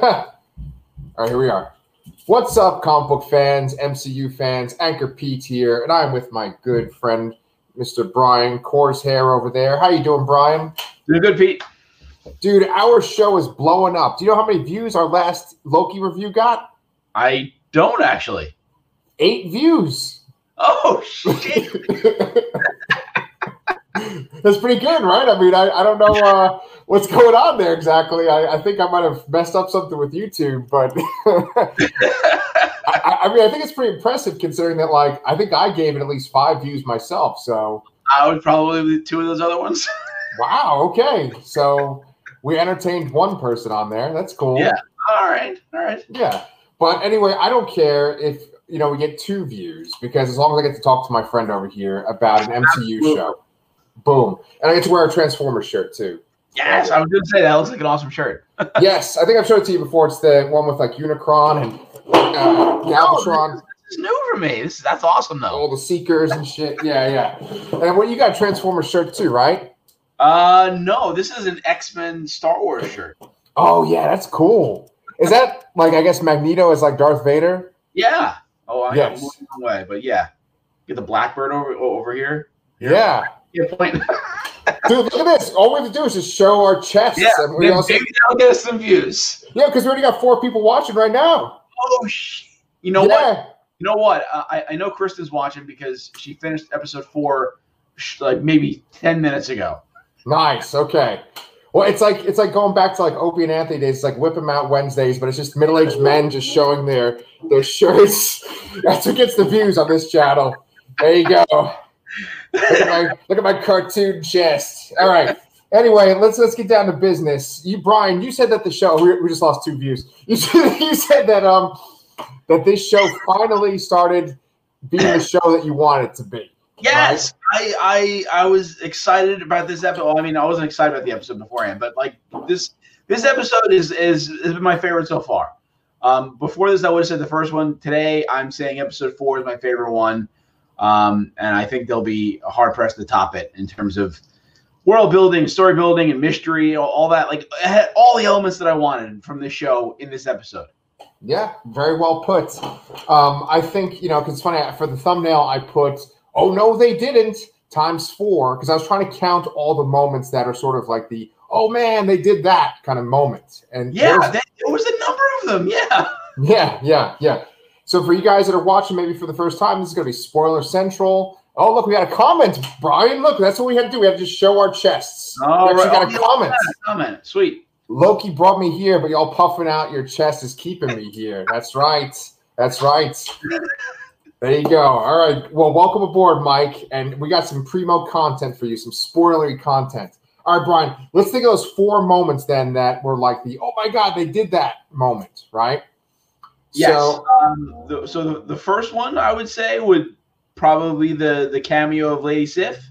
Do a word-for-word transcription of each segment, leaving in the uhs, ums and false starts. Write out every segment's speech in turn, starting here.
All right, here we are. What's up, comic book fans, M C U fans? Anchor Pete here, and I'm with my good friend, Mister Brian Corsair over there. How you doing, Brian? Doing good, Pete. Dude, our show is blowing up. Do you know how many views our last Loki review got? I don't actually. Eight views. Oh, shit. That's pretty good, right? I mean, I, I don't know uh, what's going on there exactly. I, I think I might have messed up something with YouTube, but I, I mean, I think it's pretty impressive considering that, like, I think I gave it at least five views myself. So I would probably be two of those other ones. Wow. Okay. So we entertained one person on there. That's cool. Yeah. All right. All right. Yeah. But anyway, I don't care if, you know, we get two views because as long as I get to talk to my friend over here about an M C U Absolutely. show. Boom. And I get to wear a Transformers shirt too. Yes, I was going to say that looks like an awesome shirt. Yes, I think I've showed it to you before. It's the one with like Unicron and uh, Galvatron. No, this, this is new for me. This that's awesome though. All the Seekers and shit. Yeah, yeah. And what you got a Transformers shirt too, right? Uh, no, this is an X-Men Star Wars shirt. Oh yeah, that's cool. Is that like I guess Magneto is like Darth Vader? Yeah. Oh, I yes. got moving away, but yeah, get the Blackbird over over here. Yeah. Yeah, point. Dude, look at this. All we have to do is just show our chests. Yeah, and we also... maybe that'll get us some views. Yeah, because we already got four people watching right now. Oh, shit. You know yeah. what? You know what? Uh, I, I know Kristen's watching because she finished episode four like maybe ten minutes ago. Nice. Okay. Well, it's like it's like going back to like Opie and Anthony days. It's like Whip 'em Out Wednesdays, but it's just middle-aged men just showing their their shirts. That's what gets the views on this channel. There you go. Look at my look at my cartoon chest. All right. Anyway, let's let's get down to business. You, Brian, you said that the show we, we just lost two views. You said, you said that um that this show finally started being the show that you want it to be. Yes, right? I, I I was excited about this episode. Well, I mean, I wasn't excited about the episode beforehand, but like this this episode is is has been my favorite so far. Um, before this, I would have said the first one. Today, I'm saying episode four is my favorite one. Um, and I think they'll be hard pressed to top it in terms of world building, story building, and mystery, all, all that. Like, it had all the elements that I wanted from this show in this episode. Yeah, very well put. Um, I think, you know, because it's funny, for the thumbnail, I put, oh, no, they didn't, times four, because I was trying to count all the moments that are sort of like the, oh, man, they did that kind of moment. And yeah, there was a number of them, yeah. Yeah, yeah, yeah. So for you guys that are watching maybe for the first time, this is going to be spoiler central. Oh, look, we got a comment, Brian. Look, that's what we had to do. We had to just show our chests. Oh, we right. got oh, a comment. A comment. Sweet. Loki brought me here, but y'all puffing out your chest is keeping me here. That's right. That's right. There you go. All right. Well, welcome aboard, Mike. And we got some primo content for you, some spoilery content. All right, Brian, let's think of those four moments then that were like the, oh, my God, they did that moment, right? Yes. So, um, the, so the, the first one I would say would probably be the, the cameo of Lady Sif.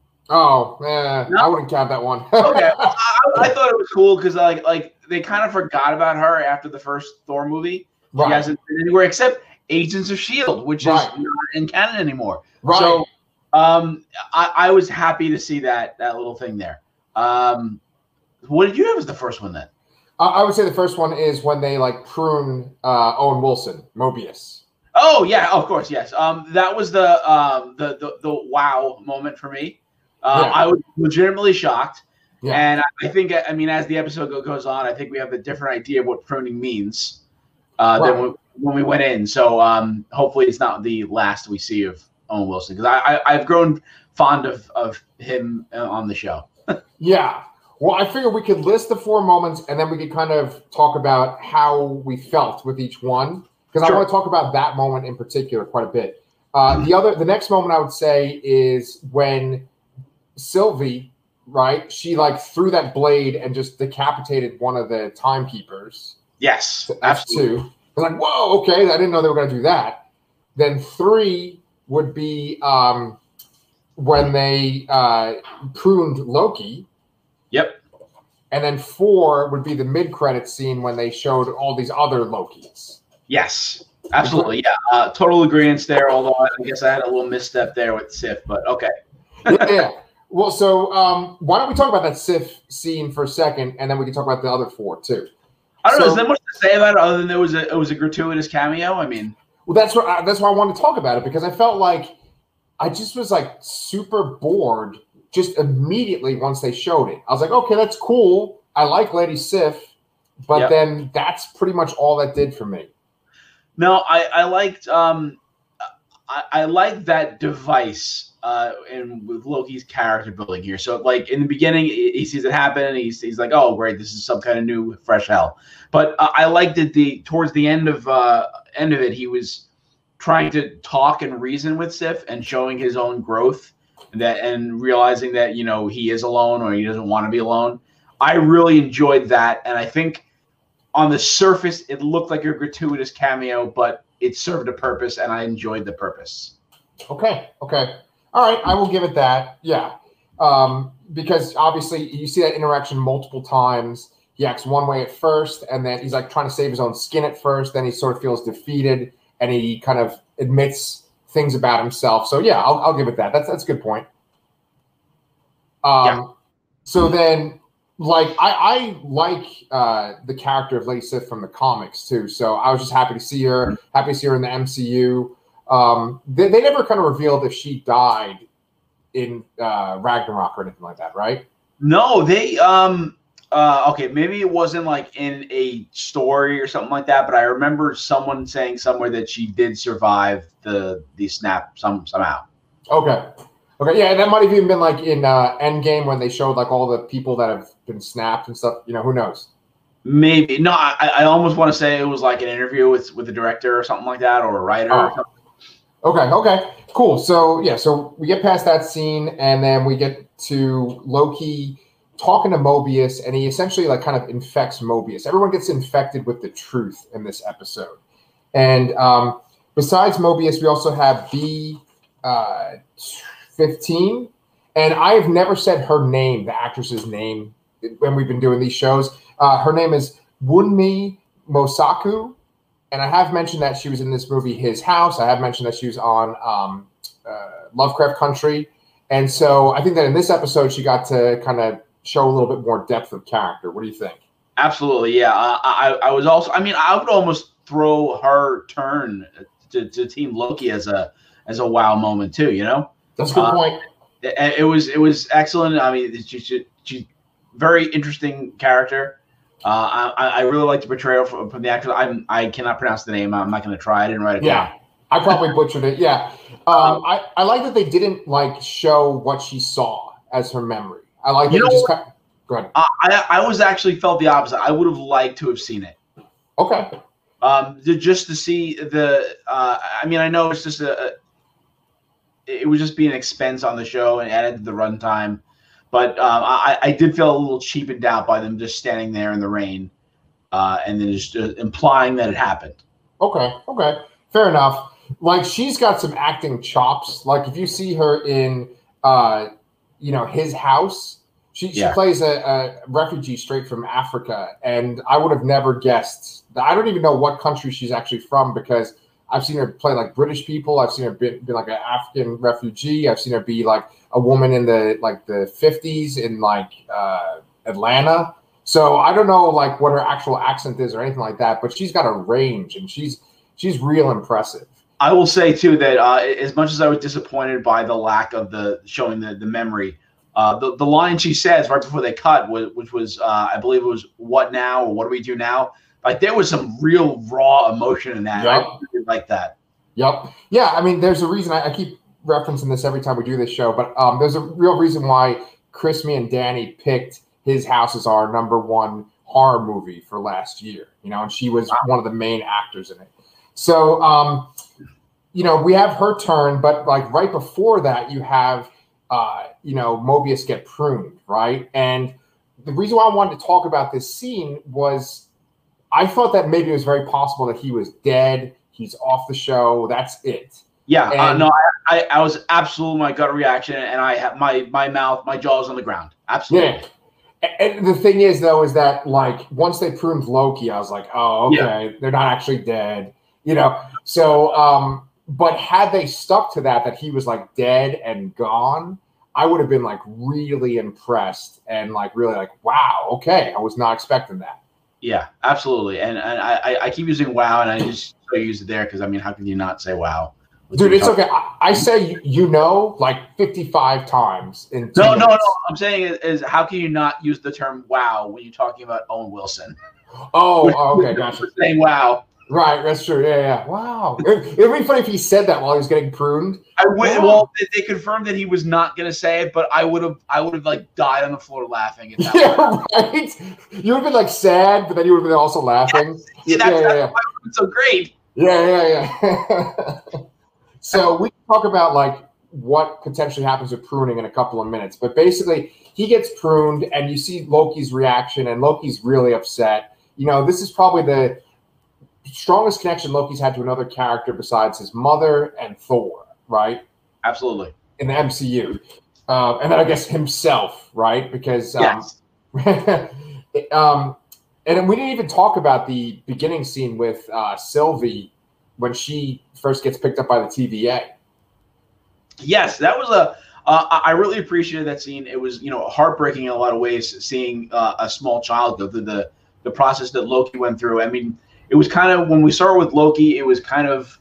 Oh, eh, no? I wouldn't count that one. Okay, I, I thought it was cool because like like they kind of forgot about her after the first Thor movie. She right. hasn't been anywhere except Agents of S H I E L D, which right. is not in canon anymore. Right. So um, I, I was happy to see that that little thing there. Um, what did you have as the first one then? I would say the first one is when they like prune uh, Owen Wilson, Mobius. Oh yeah, of course, yes. Um, that was the um the the, the wow moment for me. Uh, yeah. I was legitimately shocked, yeah. and I think I mean as the episode go, goes on, I think we have a different idea of what pruning means uh, right. than when, when we went in. So um, hopefully it's not the last we see of Owen Wilson because I, I I've grown fond of of him on the show. Yeah. Well, I figured we could list the four moments, and then we could kind of talk about how we felt with each one, because sure. I want to talk about that moment in particular quite a bit. Uh, mm-hmm. The other, the next moment I would say is when Sylvie, right? She like threw that blade and just decapitated one of the timekeepers. Yes, F two. I was like, whoa, okay, I didn't know they were going to do that. Then three would be um, when they uh, pruned Loki. Yep. And then four would be the mid-credit scene when they showed all these other Lokis. Yes, absolutely. Yeah, uh, total agreement there, although I guess I had a little misstep there with Sif, but okay. yeah, yeah. Well, so um, why don't we talk about that Sif scene for a second, and then we can talk about the other four, too. I don't so, know. Is there much to say about it other than it was a it was a gratuitous cameo? I mean, well, that's what I, that's why I wanted to talk about it, because I felt like I just was like super bored just immediately once they showed it. I was like, okay, that's cool. I like Lady Sif, but yep. then that's pretty much all that did for me. No, I I liked um I, I liked that device uh in with Loki's character building here. So like in the beginning, he sees it happen, and he's he's like, oh great, this is some kind of new fresh hell. But uh, I liked that the towards the end of uh end of it, he was trying to talk and reason with Sif and showing his own growth, and that and realizing that, you know, he is alone or he doesn't want to be alone. I really enjoyed that, and I think on the surface it looked like a gratuitous cameo, but it served a purpose, and I enjoyed the purpose. Okay, okay. All right, I will give it that. Yeah. Um, because obviously you see that interaction multiple times. He acts one way at first, and then he's like trying to save his own skin at first. Then he sort of feels defeated, and he kind of admits things about himself. So yeah, I'll, I'll give it that. That's that's a good point. Um, yeah. So then, like I, I like uh, the character of Lady Sif from the comics too. So I was just happy to see her. Happy to see her in the M C U. Um, they, they never kind of revealed if she died in uh, Ragnarok or anything like that, right? No, they. Um, uh, okay, maybe it wasn't like in a story or something like that, but I remember someone saying somewhere that she did survive the the snap some somehow. Okay, okay, yeah, that might have even been like in uh, Endgame when they showed like all the people that have been snapped and stuff. You know, who knows? Maybe no. I, I almost want to say it was like an interview with with the director or something like that, or a writer. Oh. Or something. Okay, okay, cool. So yeah, so we get past that scene, and then we get to Loki talking to Mobius, and he essentially like kind of infects Mobius. Everyone gets infected with the truth in this episode. And um, besides Mobius, we also have B fifteen, and I have never said her name, the actress's name, when we've been doing these shows. Uh, her name is Wunmi Mosaku. And I have mentioned that she was in this movie, His House. I have mentioned that she was on um, uh, Lovecraft Country. And so I think that in this episode, she got to kind of show a little bit more depth of character. What do you think? Absolutely, yeah. Uh, I, I was also, I mean, I would almost throw her turn to, to Team Loki as a as a wow moment too. You know, that's a good uh, point. It, it was it was excellent. I mean, she, she, she's very interesting character. Uh, I, I really like the portrayal from, from the actor. I'm I cannot pronounce the name. I'm not going to try. I didn't write it yeah. down. I probably butchered it. Yeah. Um, I, I like that they didn't like show what she saw as her memory. I like that. You know, just kind of, go ahead. I, I was actually felt the opposite. I would have liked to have seen it. Okay. Um, to, just to see the, uh, I mean, I know it's just a, it would just be an expense on the show and added to the runtime. But um, I, I did feel a little cheapened out by them just standing there in the rain uh, and then just uh, implying that it happened. Okay. Okay. Fair enough. Like, she's got some acting chops. Like, if you see her in, uh, you know, His House, she, she yeah. plays a, a refugee straight from Africa. And I would have never guessed. I don't even know what country she's actually from, because I've seen her play like British people. I've seen her be, be like an African refugee. I've seen her be like a woman in the like the fifties in like uh, Atlanta. So I don't know like what her actual accent is or anything like that, but she's got a range, and she's she's real impressive. I will say too that uh, as much as I was disappointed by the lack of the showing the the memory, uh, the the line she says right before they cut, was, which was uh, I believe it was "What now?" or "What do we do now?" Like, there was some real raw emotion in that. Yep. I really like that. Yep. Yeah. I mean, there's a reason I, I keep referencing this every time we do this show, but um, there's a real reason why Chris, me, and Danny picked His House as our number one horror movie for last year. You know, and she was wow. one of the main actors in it. So, um, you know, we have her turn, but like right before that, you have, uh, you know, Mobius get pruned, right? And the reason why I wanted to talk about this scene was, I thought that maybe it was very possible that he was dead. He's off the show. That's it. Yeah, and, uh, no, I, I, I was absolutely my gut reaction, and I have my my mouth, my jaw's on the ground. Absolutely. Yeah. And the thing is, though, is that like once they pruned Loki, I was like, oh, okay, yeah. they're not actually dead, you know. So, um, but had they stuck to that, that he was like dead and gone, I would have been like really impressed and like really like, wow, okay, I was not expecting that. Yeah, absolutely. And and I, I keep using wow, and I just so use it there because I mean, how can you not say wow? Dude, it's okay. I, I say you know like fifty-five times in two No, minutes. no, no. I'm saying is, is how can you not use the term wow when you're talking about Owen Wilson? Oh, oh okay, gotcha. Saying wow. Right, that's true. Yeah, yeah. Wow. It would be funny if he said that while he was getting pruned. I would. Wow. Well, they, they confirmed that he was not going to say it, but I would have. I would have like died on the floor laughing at that. Yeah, point. Right. You would have been like sad, but then you would have been also laughing. Yes. Yeah, yeah, yeah, yeah. Why it so great. Yeah, yeah, yeah. So we can talk about like what potentially happens with pruning in a couple of minutes, but basically he gets pruned, and you see Loki's reaction, and Loki's really upset. You know, this is probably the strongest connection Loki's had to another character besides his mother and Thor, right? Absolutely. In the M C U. Uh, and then I guess himself, right? Because um, yes. um, and we didn't even talk about the beginning scene with uh, Sylvie when she first gets picked up by the T V A. Yes, that was a. Uh, I really appreciated that scene. It was, you know, heartbreaking in a lot of ways, seeing uh, a small child go through the the process that Loki went through. I mean, it was kind of, when we started with Loki, it was kind of,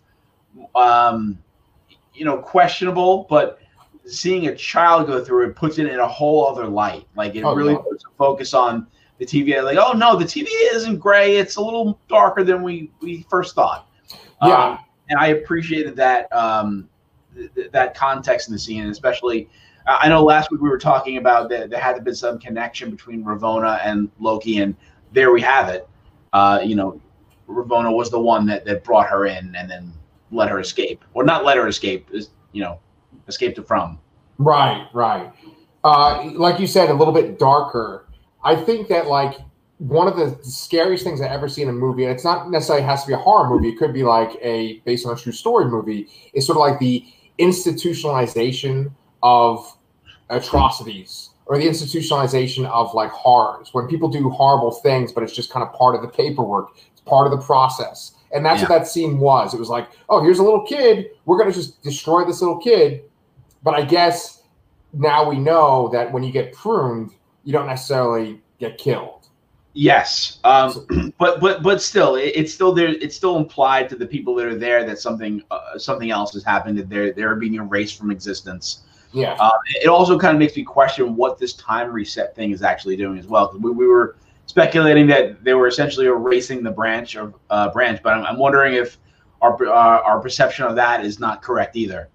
um, you know, questionable, but seeing a child go through it puts it in a whole other light. Like it oh, really no. puts a focus on the T V A. Like, oh no, the T V A isn't gray. It's a little darker than we, we first thought. Yeah. Um, and I appreciated that, um, th- that context in the scene, and especially, uh, I know last week we were talking about that there had to be some connection between Ravonna and Loki, and there we have it. Uh, you know, Ravonna was the one that, that brought her in and then let her escape. Or not let her escape, is you know, escaped from. Right, right. Uh, like you said, a little bit darker. I think that, like, one of the scariest things I ever see in a movie, and it's not necessarily has to be a horror movie, it could be like a based on a true story movie, is sort of like the institutionalization of atrocities, or the institutionalization of like horrors, when people do horrible things, but it's just kind of part of the paperwork. It's part of the process. And that's yeah. what that scene was. It was like, oh, here's a little kid. We're going to just destroy this little kid. But I guess now we know that when you get pruned, you don't necessarily get killed. Yes. Um, so, but, but, but still, it, it's still there. It's still implied to the people that are there that something, uh, something else has happened, that they're, they're being erased from existence. Yeah. Uh, it also kind of makes me question what this time reset thing is actually doing as well. Because we, we were speculating that they were essentially erasing the branch of uh, branch, but I'm, I'm wondering if our uh, our perception of that is not correct either.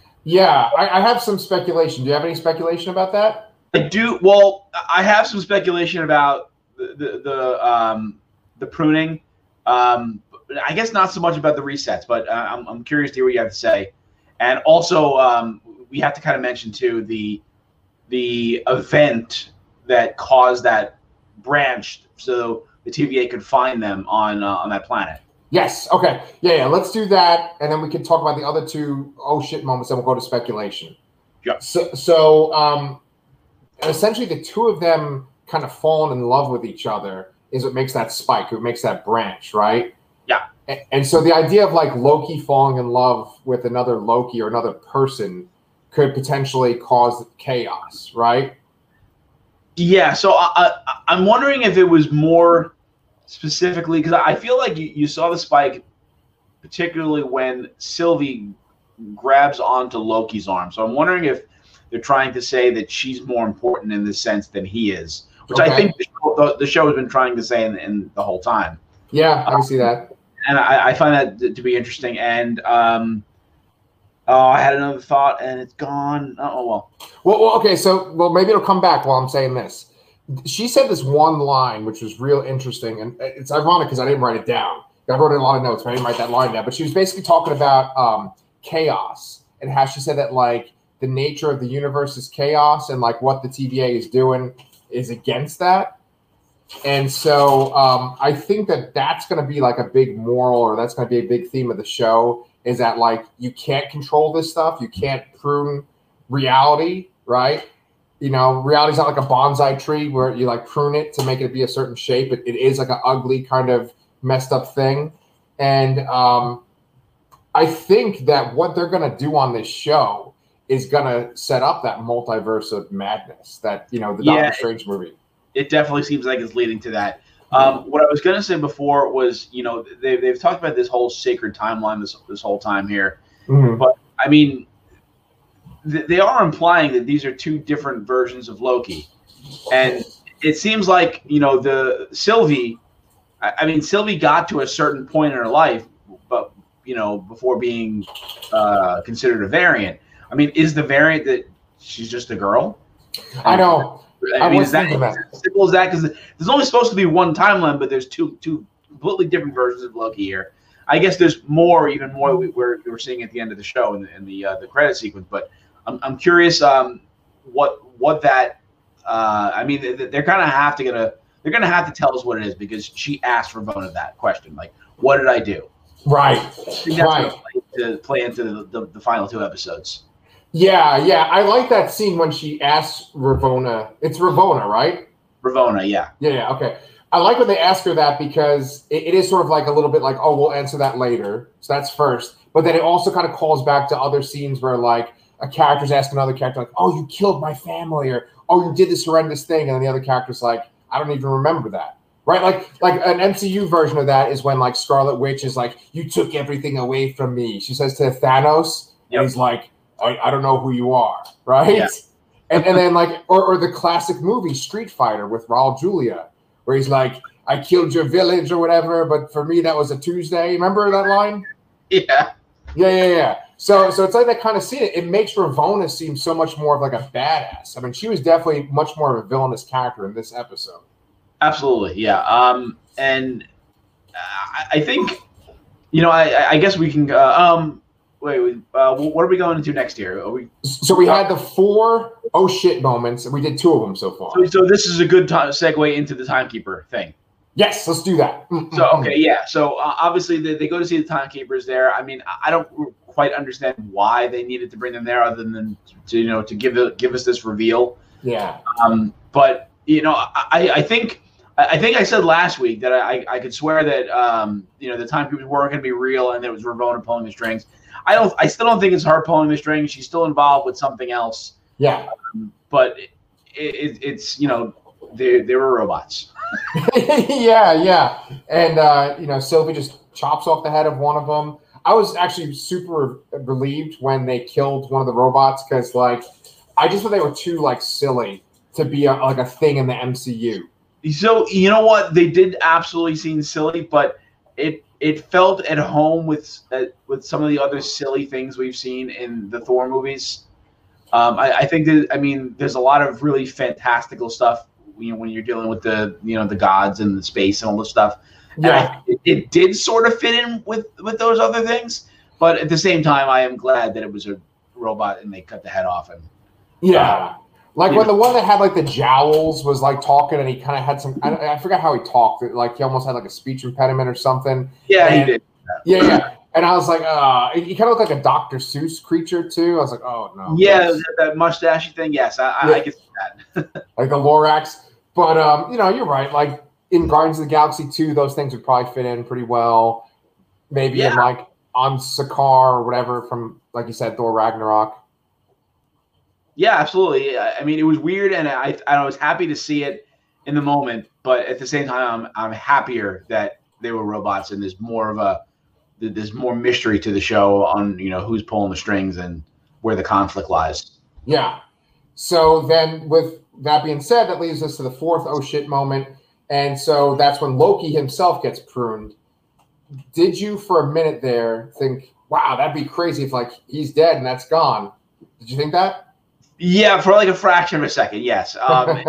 Yeah, I, I have some speculation. Do you have any speculation about that? I do. Well, I have some speculation about the the the, um, the pruning. Um, I guess not so much about the resets, but uh, I'm I'm curious to hear what you have to say, and also. Um, we have to kind of mention too the the event that caused that branch, so the T V A could find them on uh, on that planet. Yes. Okay. Yeah. Yeah. Let's do that, and then we can talk about the other two oh shit moments. Then we'll go to speculation. Yeah. So, so um, essentially, the two of them kind of falling in love with each other is what makes that spike. What makes that branch, right? Yeah. And, and so the idea of like Loki falling in love with another Loki or another person could potentially cause chaos, right? Yeah, so I, I, I'm wondering if it was more specifically, because I feel like you, you saw the spike, particularly when Sylvie grabs onto Loki's arm. So I'm wondering if they're trying to say that she's more important in this sense than he is, which okay. I think the show, the, the show has been trying to say in, in the whole time. Yeah, I can see that. And I, I find that to be interesting. And um, oh, I had another thought, and it's gone. Oh, well. well. Well, okay, so well, maybe it'll come back while I'm saying this. She said this one line, which was real interesting, and it's ironic because I didn't write it down. I wrote in a lot of notes, but I didn't write that line down. But she was basically talking about um, chaos and how she said that, like, the nature of the universe is chaos, and, like, what the T V A is doing is against that. And so um, I think that that's going to be, like, a big moral, or that's going to be a big theme of the show, is that, like, you can't control this stuff. You can't prune reality, right? You know, reality's not like a bonsai tree where you, like, prune it to make it be a certain shape. It, it is, like, an ugly kind of messed up thing. And um, I think that what they're going to do on this show is going to set up that multiverse of madness that, you know, the Doctor yeah, Strange movie. It definitely seems like it's leading to that. Um, what I was going to say before was, you know, they, they've talked about this whole sacred timeline this this whole time here, mm-hmm. but I mean, th- they are implying that these are two different versions of Loki, and it seems like, you know, the Sylvie. I, I mean, Sylvie got to a certain point in her life, but you know, before being uh, considered a variant. I mean, is the variant that she's just a girl? I know. I, I mean, was is that thinking that. as simple as that? Because there's only supposed to be one timeline, but there's two two completely different versions of Loki here. I guess there's more, even more we, we're we're seeing at the end of the show in the in the, uh, the credit sequence. But I'm I'm curious um, what what that. Uh, I mean, they, they're kind of have to get a. They're gonna have to tell us what it is because she asked Ravonna that question, like, "What did I do?" Right. I think that's right. Play, to play into the, the, the final two episodes. Yeah, yeah. I like that scene when she asks Ravonna. It's Ravonna, right? Ravonna, yeah. Yeah, yeah, okay. I like when they ask her that because it, it is sort of like a little bit like, oh, we'll answer that later. So that's first. But then it also kind of calls back to other scenes where, like, a character's asking another character, like, oh, you killed my family, or, oh, you did this horrendous thing. And then the other character's like, I don't even remember that. Right, like like an M C U version of that is when like Scarlet Witch is like, you took everything away from me. She says to Thanos, yep. and he's like, I, I don't know who you are, right? Yeah. And and then like, or, or the classic movie Street Fighter with Raul Julia, where he's like, I killed your village or whatever, but for me that was a Tuesday. Remember that line? Yeah, yeah, yeah, yeah. So so it's like that kind of scene. It, it makes Ravonna seem so much more of like a badass. I mean, she was definitely much more of a villainous character in this episode. Absolutely, yeah. Um, and I, I think, you know, I, I guess we can. Uh, um, wait, uh, what are we going into next here? Are we? So we had the four oh shit moments, and we did two of them so far. So, so this is a good time segue into the timekeeper thing. Yes, let's do that. Mm-hmm. So okay, yeah. So uh, obviously they, they go to see the timekeepers there. I mean, I don't quite understand why they needed to bring them there, other than to, you know, to give it, give us this reveal. Yeah. Um, but you know, I, I think. I think I said last week that I, I could swear that um, you know, the timekeepers weren't going to be real and it was Ravonna pulling the strings. I don't. I still don't think it's her pulling the strings. She's still involved with something else. Yeah. Um, but it, it, it's, you know, they they were robots. yeah, yeah. And uh, you know, Sylvie just chops off the head of one of them. I was actually super relieved when they killed one of the robots because, like, I just thought they were too like silly to be a, like a thing in the M C U. So you know what, they did absolutely seem silly, but it it felt at home with uh, with some of the other silly things we've seen in the Thor movies. Um, I, I think that I mean, there's a lot of really fantastical stuff. You know, when you're dealing with the you know the gods and the space and all this stuff. Yeah, and I, it, it did sort of fit in with with those other things, but at the same time, I am glad that it was a robot and they cut the head off and yeah. Uh, Like when the one that had like the jowls was like talking, and he kind of had some. I, I forgot how he talked. Like he almost had like a speech impediment or something. Yeah, and, he did. Yeah, yeah. And I was like, uh, he kind of looked like a Doctor Seuss creature too. I was like, oh no. Yeah, that, that mustachy thing. Yes, I, I, yeah. I can see that. Like the Lorax, but um, you know, you're right. Like in Guardians of the Galaxy two, those things would probably fit in pretty well. Maybe yeah. in like on Sakaar or whatever from, like you said, Thor Ragnarok. Yeah, absolutely. I mean, it was weird, and I I was happy to see it in the moment, but at the same time, I'm I'm happier that they were robots, and there's more of a there's more mystery to the show on, you know, who's pulling the strings and where the conflict lies. Yeah. So then, with that being said, that leads us to the fourth oh shit moment, and so that's when Loki himself gets pruned. Did you, for a minute there, think, "Wow, that'd be crazy if like he's dead and that's gone"? Did you think that? Yeah, for like a fraction of a second, yes. Um,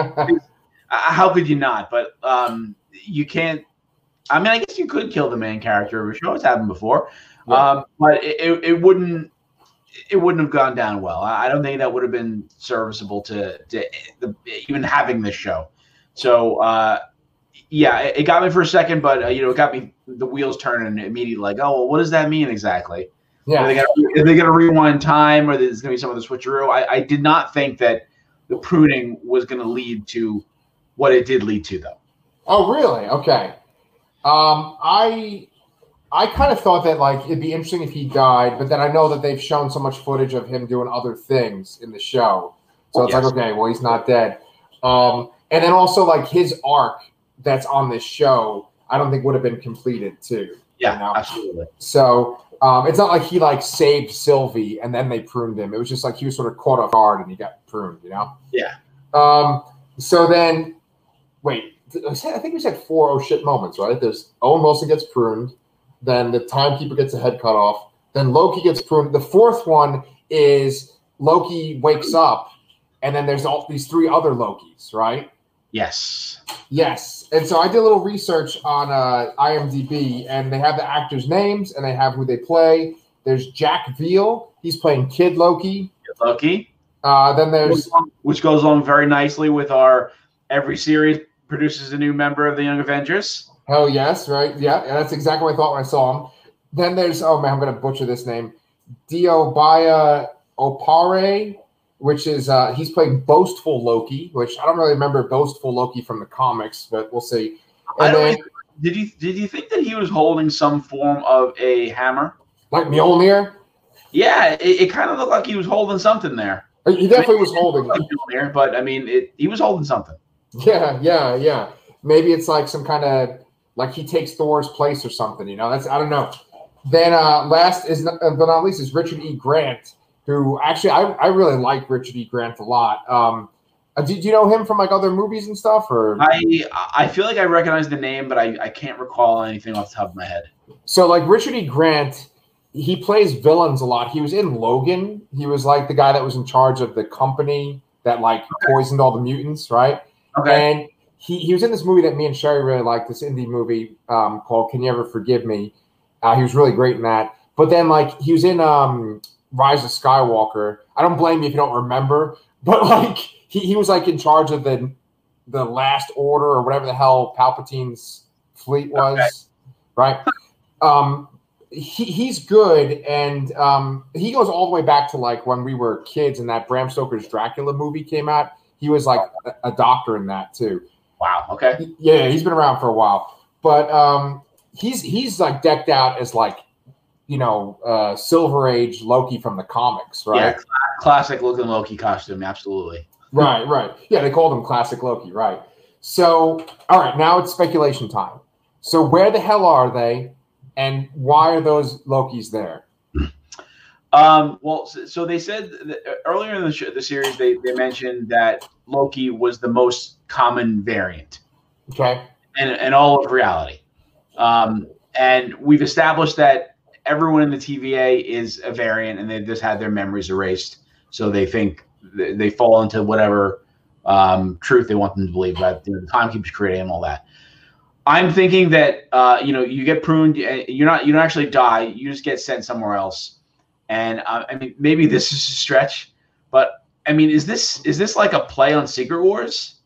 how could you not? But um, you can't. I mean, I guess you could kill the main character of a show. It's happened before, yeah. um, but it, it, it wouldn't. It wouldn't have gone down well. I don't think that would have been serviceable to, to the, even having this show. So uh, yeah, it, it got me for a second, but uh, you know, it got me the wheels turning immediately. Like, oh, well, what does that mean exactly? Yeah. Are they gonna, gonna rewind time, or there's going to be some of the switcheroo? I, I did not think that the pruning was going to lead to what it did lead to, though. Oh, really? Okay. Um, I I kind of thought that like it'd be interesting if he died, but then I know that they've shown so much footage of him doing other things in the show, so it's yes. like, okay, well, he's not dead. Um, and then also like his arc that's on this show, I don't think would have been completed too. Yeah, you know? absolutely. So um, it's not like he like saved Sylvie and then they pruned him. It was just like he was sort of caught off guard and he got pruned, you know? Yeah. Um, so then, wait, I think we said four oh shit moments, right? There's Owen Wilson gets pruned, then the timekeeper gets a head cut off, then Loki gets pruned. The fourth one is Loki wakes up, and then there's all these three other Lokis, right? Yes. Yes. And so I did a little research on uh, IMDb, and they have the actors' names, and they have who they play. There's Jack Veal. He's playing Kid Loki. Kid Loki. Uh, then there's... Which goes along very nicely with our every series produces a new member of the Young Avengers. Oh, yes, right. Yeah, that's exactly what I thought when I saw him. Then there's... Oh, man, I'm going to butcher this name. Diobaya Opare, which is uh, he's playing Boastful Loki, which I don't really remember Boastful Loki from the comics, but we'll see. And I don't then, even, did you did you think that he was holding some form of a hammer? Like Mjolnir? Yeah, it, it kind of looked like he was holding something there. He definitely was holding like Mjolnir, but I mean, it, he was holding something. Yeah, yeah, yeah. Maybe it's like some kind of like he takes Thor's place or something. You know, that's I don't know. Then uh, last is but not least is Richard E. Grant. Who actually I, I really like Richard E. Grant a lot. Um, uh, do, do you know him from like other movies and stuff? Or I I feel like I recognize the name, but I, I can't recall anything off the top of my head. So like Richard E. Grant, he plays villains a lot. He was in Logan. He was like the guy that was in charge of the company that like okay. poisoned all the mutants, right? Okay. And he, he was in this movie that me and Sherry really liked, this indie movie um, called Can You Ever Forgive Me? Uh, he was really great in that. But then like he was in um, Rise of Skywalker. I don't blame you if you don't remember, but like he, he was like in charge of the the Last Order or whatever the hell Palpatine's fleet was, okay. right? Um, he he's good, and um, he goes all the way back to like when we were kids and that Bram Stoker's Dracula movie came out. He was like a, a doctor in that too. Wow. Okay. Yeah, he's been around for a while, but um, he's he's like decked out as like. You know, uh, Silver Age Loki from the comics, right? Yeah, cl- classic looking Loki costume, absolutely. Right, right. Yeah, they called him Classic Loki, right? So, all right, now it's speculation time. So, where the hell are they, and why are those Lokis there? Um, well, so, so they said that earlier in the, sh- the series, they, they mentioned that Loki was the most common variant. Okay. In, in all of reality. Um, and we've established that everyone in the T V A is a variant, and they've just had their memories erased, so they think they, they fall into whatever um, truth they want them to believe about you know, the timekeepers creating and all that. I'm thinking that uh, you know you get pruned, you're not you don't actually die, you just get sent somewhere else. And uh, I mean, maybe this is a stretch, but I mean, is this is this like a play on Secret Wars?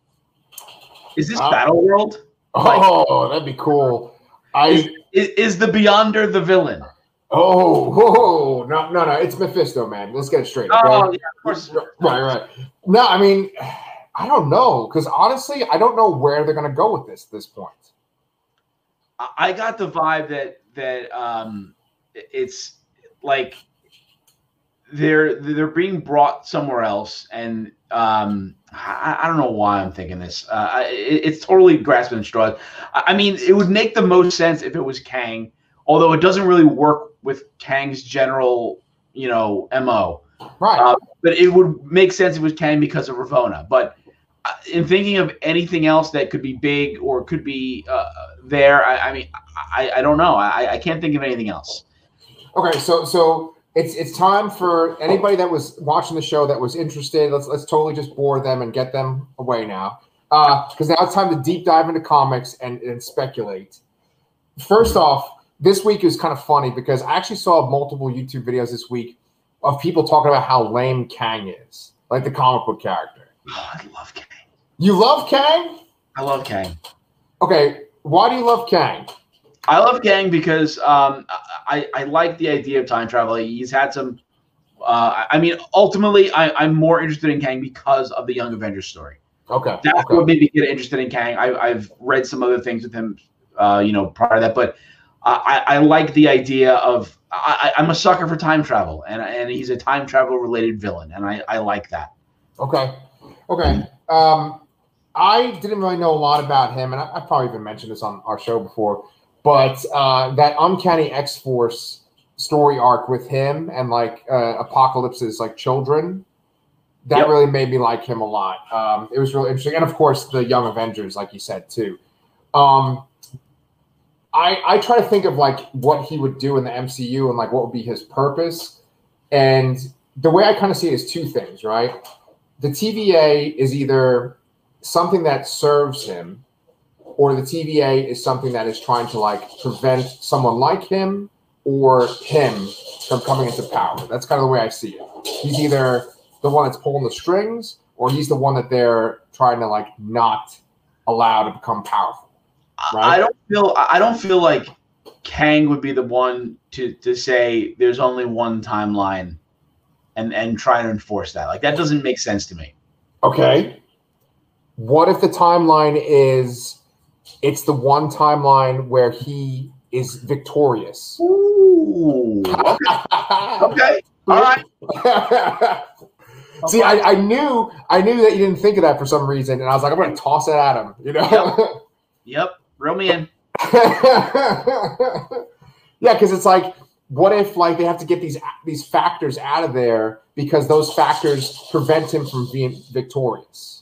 Is this uh, Battle World? Oh, like, that'd be cool. I. Is, Is, is the Beyonder the villain? Oh, whoa, no, no, no! It's Mephisto, man. Let's get it straight. Okay? Oh, yeah, of course. Right, right. No, I mean, I don't know because honestly, I don't know where they're going to go with this. At this point, I got the vibe that that um, it's like they're they're being brought somewhere else, and um, I, I don't know why I'm thinking this. Uh, it, it's totally grasping straws. I mean, it would make the most sense if it was Kang, although it doesn't really work with Kang's general, you know, M O. Right. Uh, but it would make sense if it was Kang because of Ravonna. But in thinking of anything else that could be big or could be uh, there, I, I mean, I, I don't know. I, I can't think of anything else. Okay, so so. It's it's time for anybody that was watching the show that was interested. Let's let's totally just bore them and get them away now, because uh, now it's time to deep dive into comics and, and speculate. First off, this week is kind of funny because I actually saw multiple YouTube videos this week of people talking about how lame Kang is, like the comic book character. Oh, I love Kang. You love Kang? I love Kang. Okay, why do you love Kang? I love Kang because um, I, I like the idea of time travel. He's had some uh, – I mean, ultimately, I, I'm more interested in Kang because of the Young Avengers story. Okay. That's okay. what made me get interested in Kang. I, I've read some other things with him, uh, you know, prior to that. But I, I like the idea of I, – I'm a sucker for time travel, and, and he's a time travel-related villain, and I, I like that. Okay. Okay. Um, I didn't really know a lot about him, and I, I probably even mentioned this on our show before, but uh, that Uncanny X-Force story arc with him and like uh, Apocalypse's like children, that yep. really made me like him a lot. Um, it was really interesting. And of course the Young Avengers, like you said too. Um, I, I try to think of like what he would do in the M C U and like what would be his purpose. And the way I kind of see it is two things, right? The T V A is either something that serves him, or the T V A is something that is trying to like prevent someone like him or him from coming into power. That's kind of the way I see it. He's either the one that's pulling the strings, or he's the one that they're trying to like not allow to become powerful. Right? I don't feel I don't feel like Kang would be the one to to say there's only one timeline and and try to enforce that. Like that doesn't make sense to me. Okay. What if the timeline is it's the one timeline where he is victorious? Ooh. Okay. Okay. All right. See, I, I knew I knew that you didn't think of that for some reason, and I was like, I'm going to toss it at him. You know? Yep. Yep. Reel me in. Yeah, because it's like, what if like they have to get these these factors out of there because those factors prevent him from being victorious?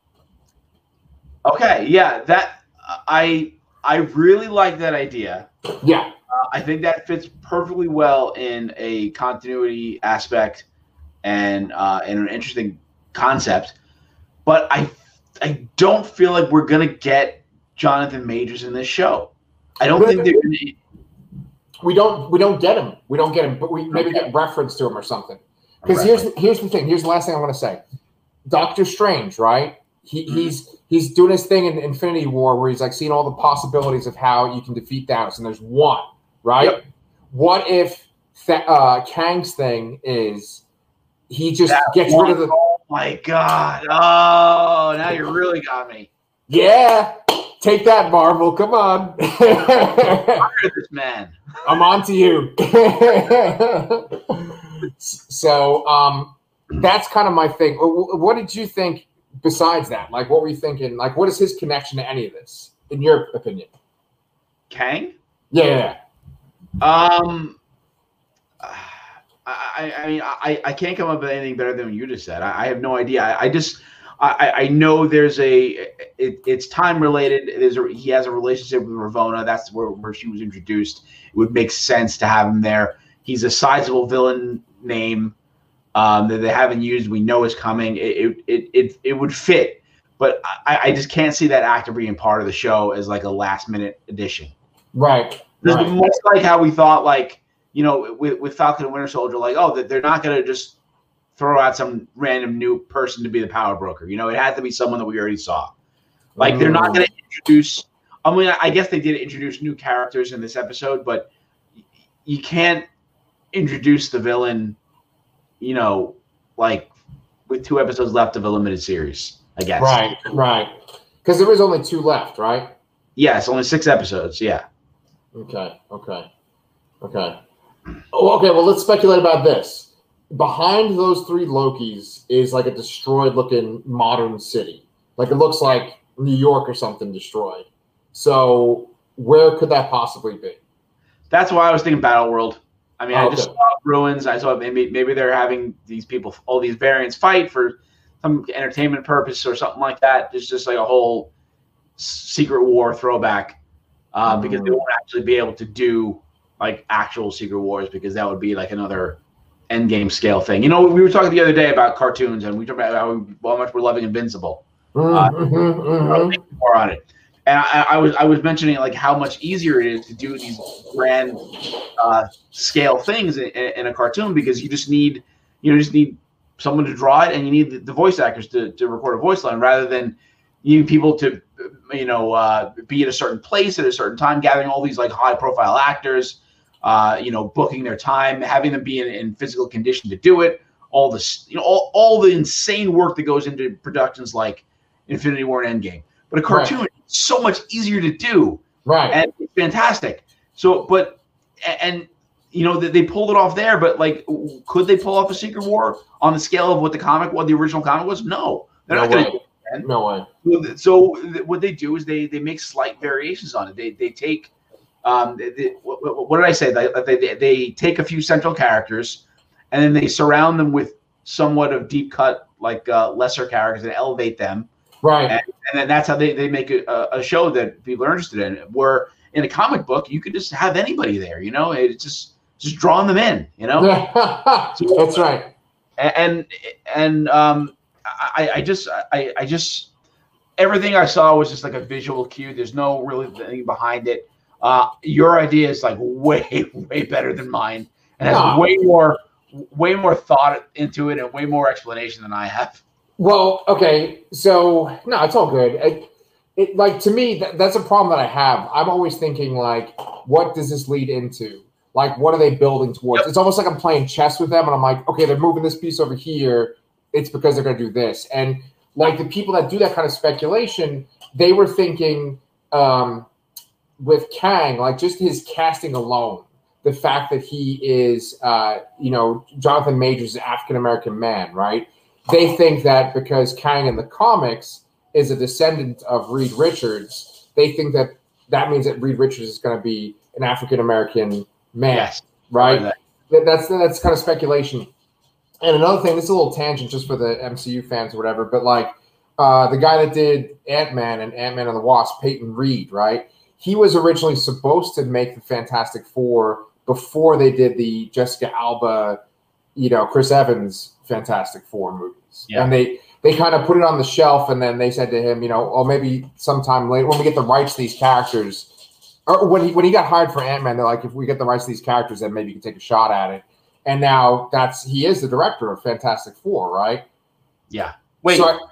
Okay. Yeah. That I I really like that idea. Yeah. Uh, I think that fits perfectly well in a continuity aspect and uh, in an interesting concept. But I I don't feel like we're gonna get Jonathan Majors in this show. I don't think they're gonna. We don't we don't get him. We don't get him, but we maybe okay. get reference to him or something. Because here's the, here's the thing. Here's the last thing I want to say. Doctor Strange, right? He mm-hmm. he's he's doing his thing in Infinity War where he's like seeing all the possibilities of how you can defeat Thanos, and there's one, right? Yep. What if Th- uh, Kang's thing is he just that gets one, rid of the? Oh my god! Oh, now you really got me. Yeah, take that, Marvel. Come on. I heard this man. I'm on to you. So um, that's kind of my thing. What did you think besides that? Like, what were you thinking? Like, what is his connection to any of this, in your opinion? Kang? Yeah. Um, I, I mean, I, I can't come up with anything better than what you just said. I, I have no idea. I, I just, I, I know there's a, it, it's time related. There's a, he has a relationship with Ravonna. That's where, where she was introduced. It would make sense to have him there. He's a sizable villain name um, that they haven't used. We know is coming. It, it, it, it would fit, but I, I just can't see that actor being part of the show as like a last minute addition. Right. Right. Much like how we thought, like, you know, with, with Falcon and Winter Soldier, like, oh, they're not going to just throw out some random new person to be the power broker. You know, it had to be someone that we already saw. Like, mm. they're not going to introduce – I mean, I guess they did introduce new characters in this episode, but you can't introduce the villain, you know, like with two episodes left of a limited series, I guess. Right, right. Because there was only two left, right? Yes, only six episodes, yeah. Okay, okay, okay. Oh, okay, well, let's speculate about this. Behind those three Lokis is like a destroyed-looking modern city. Like it looks like New York or something destroyed. So where could that possibly be? That's why I was thinking Battle World. I mean, oh, I just okay. saw ruins. I saw maybe maybe they're having these people, all these variants fight for some entertainment purpose or something like that. It's just like a whole Secret War throwback. Uh, mm. Because they won't actually be able to do like actual Secret Wars because that would be like another Endgame scale thing. You know, we were talking the other day about cartoons and we talked about how, we, how much we're loving Invincible. Mm-hmm, uh, mm-hmm. More on it, and I, I was I was mentioning like how much easier it is to do these grand uh, scale things in, in a cartoon because you just need you know just need someone to draw it and you need the, the voice actors to to record a voice line rather than you need people to you know, uh, be at a certain place at a certain time, gathering all these like high profile actors, uh, you know, booking their time, having them be in, in physical condition to do it. All this, you know, all, all the insane work that goes into productions like Infinity War and Endgame. But a cartoon right. is so much easier to do. Right. And it's fantastic. So, but, and, you know, they, they pulled it off there, but like, could they pull off a Secret War on the scale of what the comic, what the original comic was? No, they're no not going to do man. No way. So, so what they do is they they make slight variations on it. They they take um they, they, what, what did I say? They, they they take a few central characters, and then they surround them with somewhat of deep cut like uh, lesser characters and elevate them. Right. And, and then that's how they, they make a, a show that people are interested in. Where in a comic book, you could just have anybody there, you know, it's just just drawing them in, you know. So, that's right. And and um, I, I just I, I just everything I saw was just like a visual cue. There's no really thing behind it. Uh, your idea is like way way better than mine, and has Nah. way more way more thought into it and way more explanation than I have. Well, okay, so no, it's all good. It, it like to me, that, that's a problem that I have. I'm always thinking like, what does this lead into? Like, what are they building towards? Yep. It's almost like I'm playing chess with them, and I'm like, okay, they're moving this piece over here. It's because they're going to do this. And like the people that do that kind of speculation, they were thinking um, with Kang, like just his casting alone, the fact that he is, uh, you know, Jonathan Majors is an African-American man, right? They think that because Kang in the comics is a descendant of Reed Richards, they think that that means that Reed Richards is going to be an African-American man, yes. right? That. That's that's kind of speculation. And another thing, this is a little tangent just for the M C U fans or whatever, but like uh, the guy that did Ant-Man and Ant-Man and the Wasp, Peyton Reed, right? He was originally supposed to make the Fantastic Four before they did the Jessica Alba, you know, Chris Evans Fantastic Four movies. Yeah. And they, they kind of put it on the shelf, and then they said to him, you know, oh, maybe sometime later when we get the rights to these characters, or when he when he got hired for Ant-Man, they're like, if we get the rights to these characters, then maybe you can take a shot at it. And now that's he is the director of Fantastic Four, right? Yeah. Wait. So I,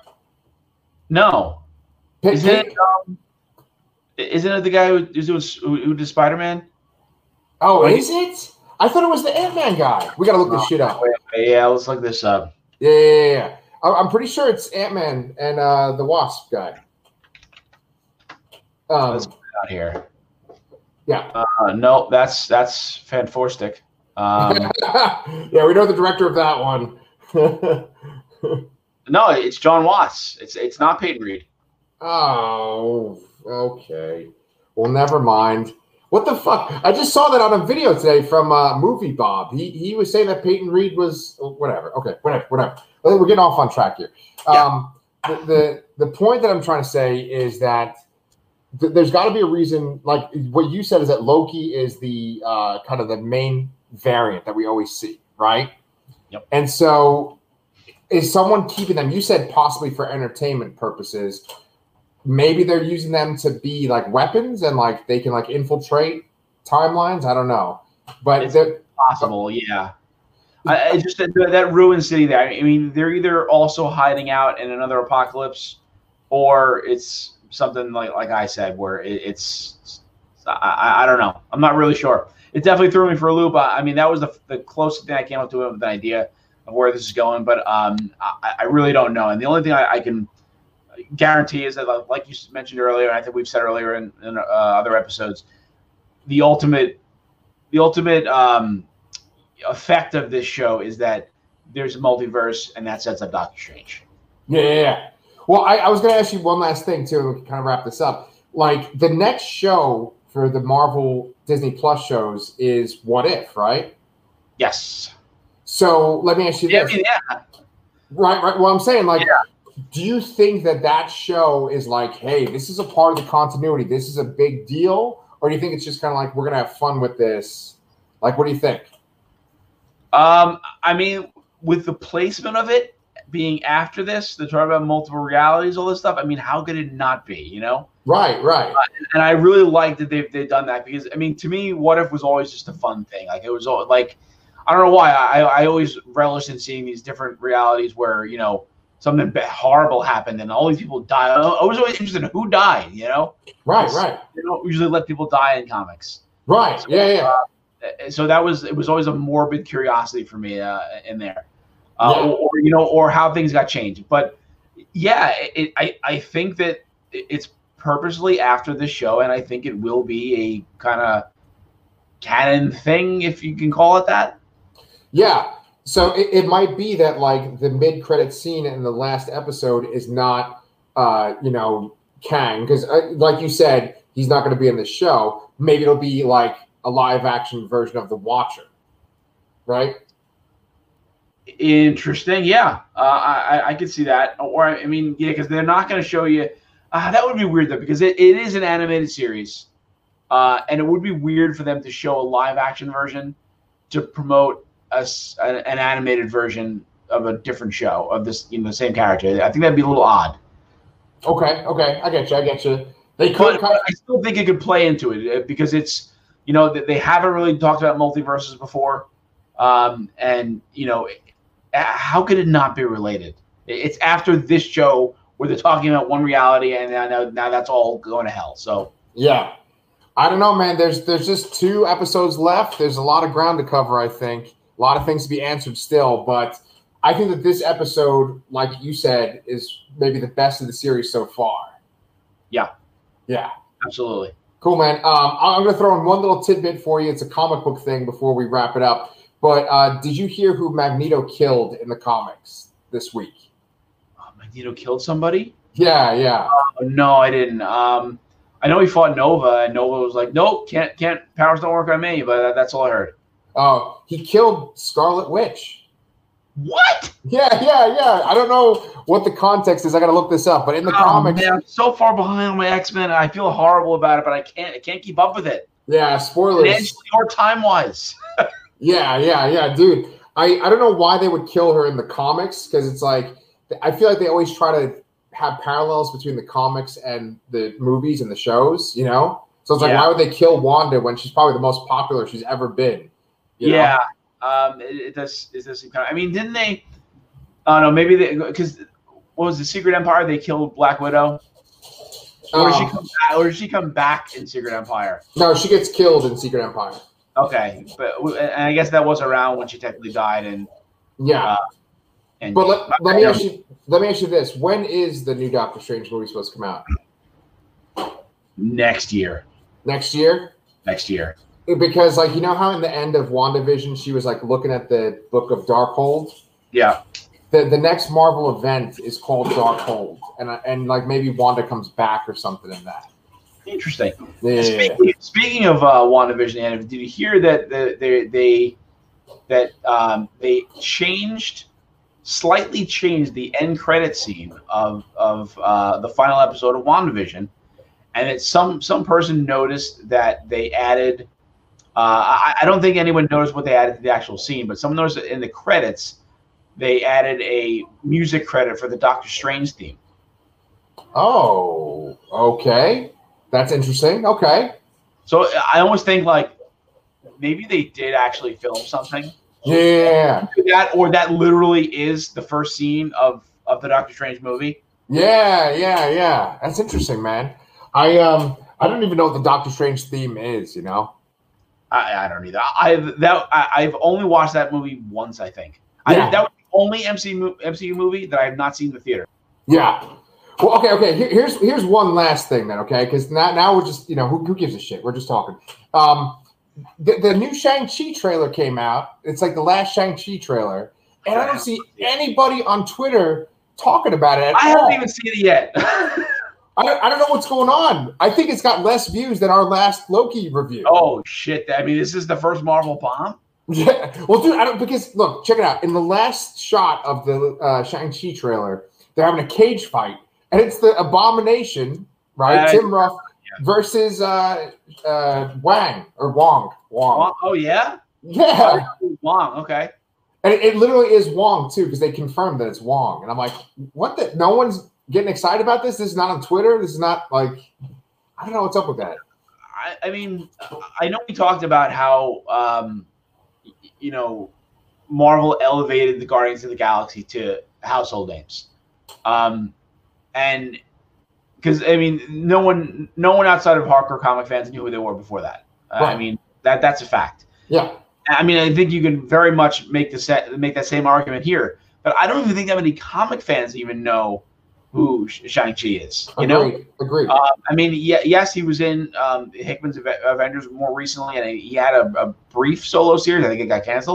no. P- isn't, it, um, isn't it the guy who, who, who did Spider-Man? Oh, Wait. Is it? I thought it was the Ant-Man guy. We got to look oh, this shit up. Wait, wait, yeah, let's look this up. Yeah, yeah, yeah. yeah. I'm pretty sure it's Ant-Man and uh, the Wasp guy. Um, let's put it out here. Yeah. Uh, no, that's that's Fan Four Stick. Um, yeah, we know the director of that one. No, it's John Watts. It's it's not Peyton Reed. Oh, okay. Well, never mind. What the fuck? I just saw that on a video today from uh, Movie Bob. He he was saying that Peyton Reed was whatever. Okay, whatever, whatever. We're getting off on track here. Yeah. Um, the, the the point that I'm trying to say is that th- there's got to be a reason. Like what you said is that Loki is the uh, kind of the main variant that we always see, right? Yep. And so, is someone keeping them? You said possibly for entertainment purposes. Maybe they're using them to be like weapons and like they can like infiltrate timelines. I don't know, but it's possible. Yeah, I, I just that, that ruined city there. I mean, they're either also hiding out in another apocalypse, or it's something like like I said, where it, it's I, I don't know. I'm not really sure. It definitely threw me for a loop. I, I mean, that was the the closest thing I came up to it with an idea of where this is going, but um, I, I really don't know. And the only thing I, I can guarantee is that, like you mentioned earlier, and I think we've said earlier in, in uh, other episodes, the ultimate, the ultimate um, effect of this show is that there's a multiverse, and that sets up Doctor Strange. Yeah, yeah, yeah. Well, I, I was going to ask you one last thing too, to kind of wrap this up. Like the next show for the Marvel Disney Plus shows is What If, right? Yes. So let me ask you yeah, this. I mean, yeah. Right, right. Well, I'm saying like. Yeah. Do you think that that show is like, hey, this is a part of the continuity, this is a big deal? Or do you think it's just kind of like, we're going to have fun with this? Like, what do you think? Um, I mean, with the placement of it being after this, the talk about multiple realities, all this stuff, I mean, how could it not be, you know? Right, right. Uh, and I really like that they've, they've done that because, I mean, to me, What If was always just a fun thing. Like, it was all, like, I don't know why. I, I always relish in seeing these different realities where, you know, something horrible happened and all these people die. I was always interested in who died, you know? Right, right. They don't usually let people die in comics. Right, so, yeah, yeah. Uh, so that was, it was always a morbid curiosity for me uh, in there. Uh, yeah. or, or, you know, or how things got changed. But yeah, it, I, I think that it's purposely after the show, and I think it will be a kind of canon thing, if you can call it that. Yeah. So it, it might be that like the mid-credit scene in the last episode is not uh, you know, Kang, because uh, like you said, he's not going to be in the show. Maybe it'll be like a live action version of the Watcher, right? Interesting. Yeah, uh, I I could see that. Or I mean, yeah, because they're not going to show you. Uh, that would be weird though, because it, it is an animated series, uh, and it would be weird for them to show a live action version to promote a, an animated version of a different show of this, you know, the same character. I think that'd be a little odd. Okay, okay, I get you, I get you. They could. But, Kind of- I still think it could play into it because it's, you know, they haven't really talked about multiverses before, um, and you know, how could it not be related? It's after this show where they're talking about one reality, and now now that's all going to hell. So yeah, I don't know, man. There's there's just two episodes left. There's a lot of ground to cover. I think a lot of things to be answered still, but I think that this episode, like you said, is maybe the best of the series so far. Yeah, yeah, absolutely. Cool, man. Um, I'm going to throw in one little tidbit for you. It's a comic book thing before we wrap it up. But uh, did you hear who Magneto killed in the comics this week? Oh, Magneto killed somebody? Yeah, yeah. Uh, no, I didn't. Um, I know he fought Nova, and Nova was like, "Nope, can't, can't. Powers don't work on me." But that's all I heard. Oh, he killed Scarlet Witch. What? Yeah, yeah, yeah. I don't know what the context is. I got to look this up. But in the oh, comics, man, I'm so far behind on my X-Men. I feel horrible about it, but I can't. I can't keep up with it. Yeah, spoilers. Financially or time-wise. yeah, yeah, yeah, dude. I, I don't know why they would kill her in the comics, because it's like I feel like they always try to have parallels between the comics and the movies and the shows, you know? So it's like, yeah. why would they kill Wanda when she's probably the most popular she's ever been? You yeah. Know? Um, it, it does. It does seem kind of, I mean, didn't they? I don't know. Maybe they, because what was the Secret Empire? They killed Black Widow. Or did she come back? Or did she come back in Secret Empire? No, she gets killed in Secret Empire. Okay, but and I guess that was around when she technically died, and yeah. Uh, and but let, let me ask you. Let me ask you this: when is the new Doctor Strange movie supposed to come out? Next year. Next year. Next year. Because, like, you know how in the end of WandaVision she was like looking at the book of Darkhold. Yeah. The the next Marvel event is called Darkhold, and and like maybe Wanda comes back or something in that. Interesting. Yeah. Speaking, speaking of uh, WandaVision, Anna, did you hear that the, they they that um, they changed, slightly changed the end credit scene of of uh, the final episode of WandaVision, and that some some person noticed that they added. Uh, I, I don't think anyone noticed what they added to the actual scene, but someone noticed that in the credits they added a music credit for the Doctor Strange theme. Oh, okay. That's interesting. Okay. So I almost think like maybe they did actually film something. Yeah. That or that literally is the first scene of, of the Doctor Strange movie. Yeah, yeah, yeah. That's interesting, man. I um I don't even know what the Doctor Strange theme is, you know? I, I don't either. I've that I, I've only watched that movie once, I think. Yeah. I, that was the only M C U, M C U movie that I have not seen in the theater. Yeah. Well, okay, okay. Here, here's here's one last thing then, okay? Because now, now we're just, you know, who, who gives a shit? We're just talking. Um, the, the new Shang-Chi trailer came out. It's like the last Shang-Chi trailer. And I don't see anybody on Twitter talking about it at I all. haven't even seen it yet. I, don't, I don't know what's going on. I think it's got less views than our last Loki review. Oh, shit. I mean, this is the first Marvel bomb? Yeah. Well, dude, I don't, because, look, check it out. In the last shot of the uh, Shang-Chi trailer, they're having a cage fight. And it's the Abomination, right? Uh, Tim Ruff yeah. versus uh, uh, Wang or Wong. Wong. Wong. Oh, yeah? Yeah. Oh, Wong, okay. And it, it literally is Wong, too, because they confirmed that it's Wong. And I'm like, what the? No one's getting excited about this? This is not on Twitter? This is not, like, I don't know what's up with that. I, I mean, I know we talked about how, um, you know, Marvel elevated the Guardians of the Galaxy to household names. Um And because I mean, no one, no one outside of hardcore comic fans knew who they were before that. Uh, right. I mean, that that's a fact. Yeah. I mean, I think you can very much make the set, make that same argument here. But I don't even think that many comic fans even know who Shang-Chi is. You Agreed. know, Agreed. Uh, I mean, yeah, yes, he was in um, Hickman's Avengers more recently, and he had a, a brief solo series. I think it got canceled.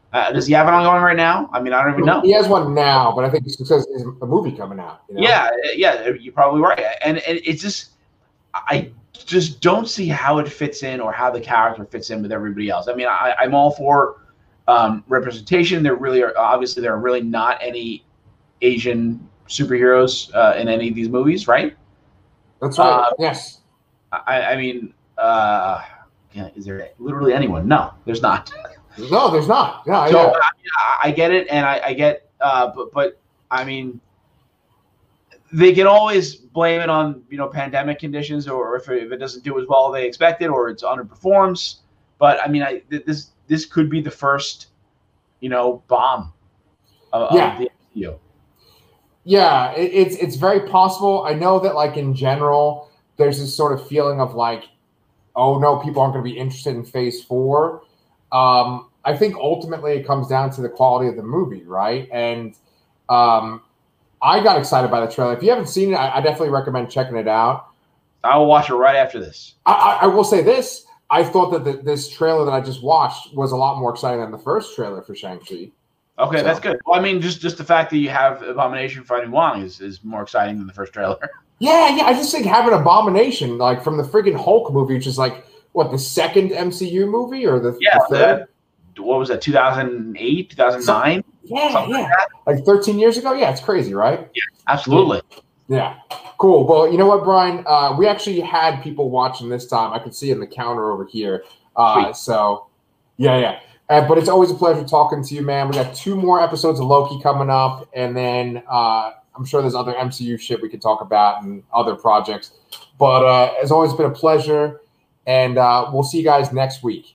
Uh, does he have it ongoing right now? I mean, I don't even know. He has one now, but I think it's because there's a movie coming out. You know? Yeah, yeah, you're probably right. And, and it's just, I just don't see how it fits in or how the character fits in with everybody else. I mean, I, I'm all for um, representation. There really are, obviously, there are really not any Asian superheroes uh, in any of these movies, right? That's right. Uh, yes. I, I mean, uh, yeah, is there literally anyone? No, there's not. No, there's not. Yeah, so yeah. I, I get it, and I, I get, uh, but, but I mean, they can always blame it on, you know, pandemic conditions, or if it, if it doesn't do as well as they expected, or it's underperforms. But I mean, I this this could be the first, you know, bomb of, yeah. of the M C U. Yeah, it, it's it's very possible. I know that, like, in general, there's this sort of feeling of like, oh no, people aren't going to be interested in Phase Four. Um, I think ultimately it comes down to the quality of the movie, right? And um, I got excited by the trailer. If you haven't seen it, I, I definitely recommend checking it out. I will watch it right after this. I, I, I will say this. I thought that the, this trailer that I just watched was a lot more exciting than the first trailer for Shang-Chi. Okay, so. That's good. Well, I mean, just, just the fact that you have Abomination fighting Wong is, is more exciting than the first trailer. Yeah, yeah. I just think having Abomination, like, from the friggin' Hulk movie, which is like, what, the second M C U movie or the, yeah, the third? The, what was that, two thousand eight, two thousand nine? Yeah, Something yeah. Like, like thirteen years ago? Yeah, it's crazy, right? Yeah, absolutely. Yeah. Cool. Well, you know what, Brian? Uh, we actually had people watching this time. I could see in the counter over here. Uh, so, yeah, yeah. Uh, but it's always a pleasure talking to you, man. We got two more episodes of Loki coming up, and then uh, I'm sure there's other M C U shit we could talk about and other projects. But uh, it's always been a pleasure, and uh, we'll see you guys next week.